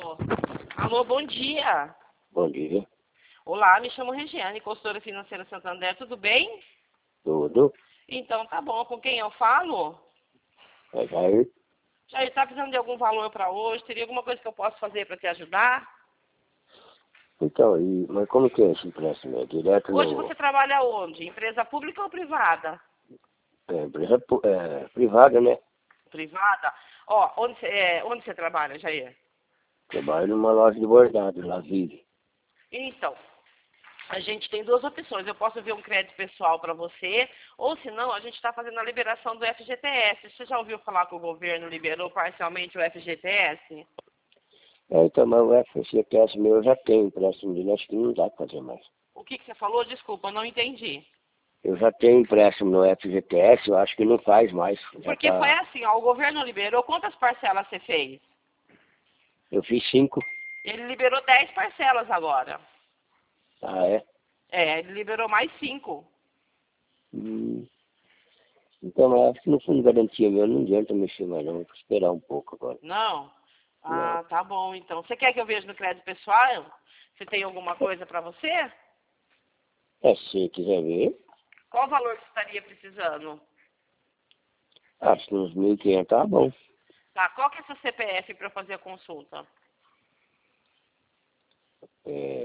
Alô? Alô, bom dia. Bom dia. Olá, me chamo Regiane, consultora financeira Santander, tudo bem? Tudo? Então, tá bom. Com quem eu falo? É Jair? Jair, tá precisando de algum valor para hoje? Teria alguma coisa que eu possa fazer para te ajudar? Então, mas como que é esse empréstimo? É direto Hoje no... você trabalha onde? Empresa pública ou privada? É empresa privada, né? Privada? Ó, onde você trabalha, Jair? Trabalho numa loja de bordado, lá vive. Então, a gente tem duas opções. Eu posso ver um crédito pessoal para você, ou se não, a gente está fazendo a liberação do FGTS. Você já ouviu falar que o governo liberou parcialmente o FGTS? Então, mas o FGTS meu eu já tenho empréstimo dele, acho que não dá pra fazer mais. O que você falou? Desculpa, eu não entendi. Eu já tenho empréstimo no FGTS, eu acho que não faz mais. Já Porque foi tá... assim, ó, o governo liberou, quantas parcelas você fez? Eu fiz 5. Ele liberou 10 parcelas agora. Ah, é? É, ele liberou mais 5. Hum. Então, mas acho que no fundo de garantia meu não adianta mexer mais não, vou esperar um pouco agora. Não? Não. Ah, tá bom, então. Você quer que eu veja no crédito pessoal? Você tem alguma coisa para você? Se você quiser ver, Qual o valor que você estaria precisando? acho que uns 1.500 tá bom. Tá, qual que é seu CPF para fazer a consulta?